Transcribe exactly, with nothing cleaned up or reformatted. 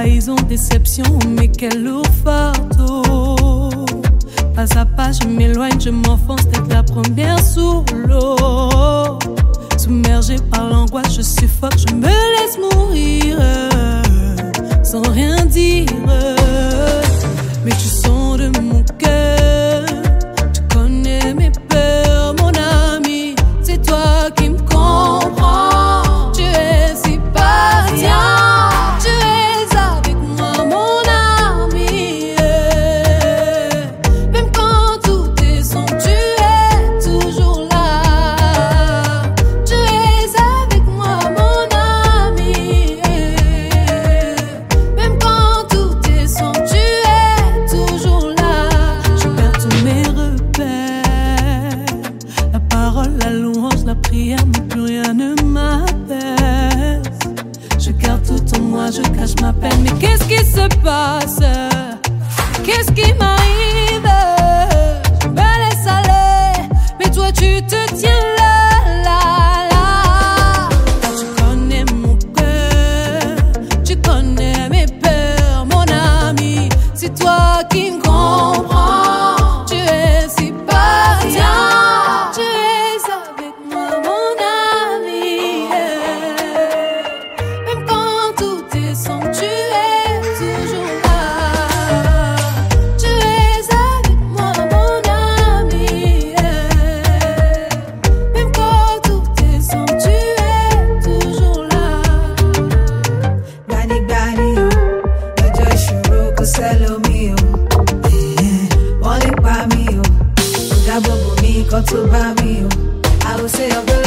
trahison, déception, mais quel lourd fardeau. Pas à pas, je m'éloigne, je m'enfonce, d'être la première sous l'eau. Submergée par l'angoisse, je suffoque, je me laisse mourir sans rien dire. Mais tu sens de mon cœur, tu connais mes peurs, mon ami. C'est toi qui me comprends, tu es si patient. Tu es avec moi, mon ami. Même quand tout est sombre, tu es toujours là. Tu es avec moi, mon ami. Même quand tout est sombre, tu es toujours là. Je perds tous mes repères. La parole, la louange, la prière, mais plus rien ne m'apaise. Je garde tout en moi, je cache ma peine. Mais qu'est-ce qui se passe? Qu'est-ce qui m'arrive? Je me laisse aller, mais toi tu te tiens là, là, là. Tu connais mon cœur, tu connais mes peurs, mon ami. C'est toi qui me comprends, tu es si patient. Tu es avec moi, mon ami. Même quand tout est sombre, tu es toujours là. Tu es avec moi, mon ami. Même quand tout est sombre, tu es toujours là. Gbani gbani o, ọjọ́ ìṣòro kò sẹ́lómi o. Wọ́n lè pa mí o, dáàbò bò mí kó tó bá mi o. I will say your